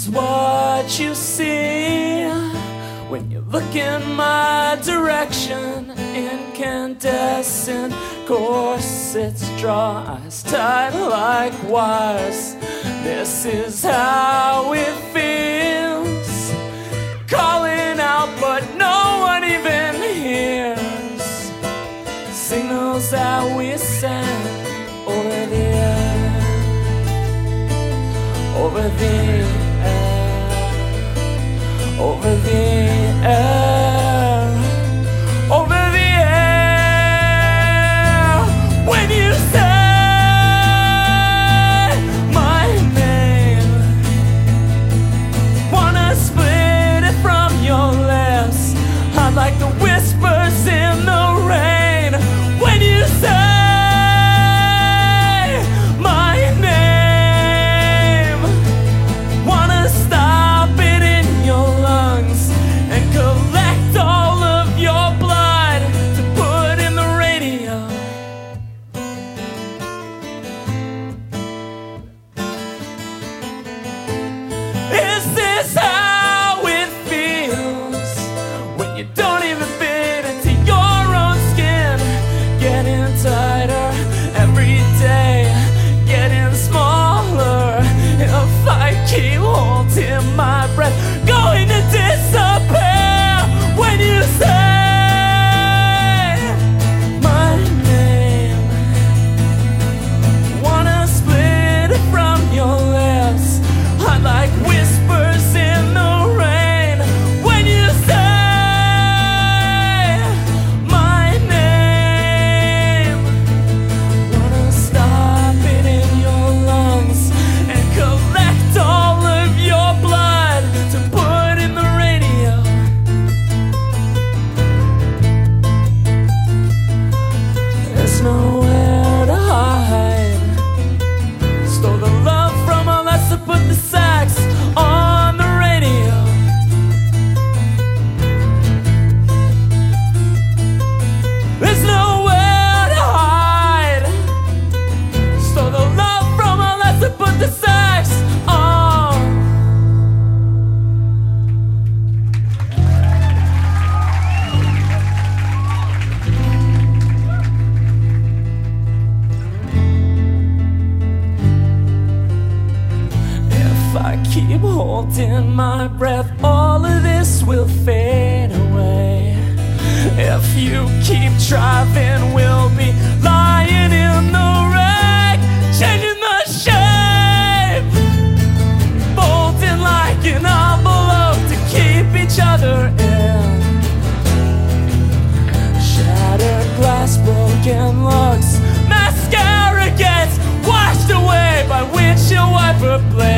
is what you see when you look in my direction. Incandescent corsets draw eyes tight like wires. This is how it feels, calling out but no one even hears. Signals that we send over the air, over the air, over the air, over the air. When you say my name, wanna split it from your lips. I like the whispers in the rain. When you say my breath going to disappear. When you say my name, wanna split it from your lips. I like whispers in the rain. When you say my name, wanna stop it in your lungs and collect all of your blood to put in the radio. There's nowhere to hide. Stole the love from all us to put the sax on the radio. There's nowhere to hide. Stole the love from all us to put the sax on. If I keep holding my breath, all of this will fade away. If you keep driving, we'll be lying in the wreck, changing the shape, folding like an envelope to keep each other in. Shattered glass, broken looks, mascara gets washed away by windshield wiper blades.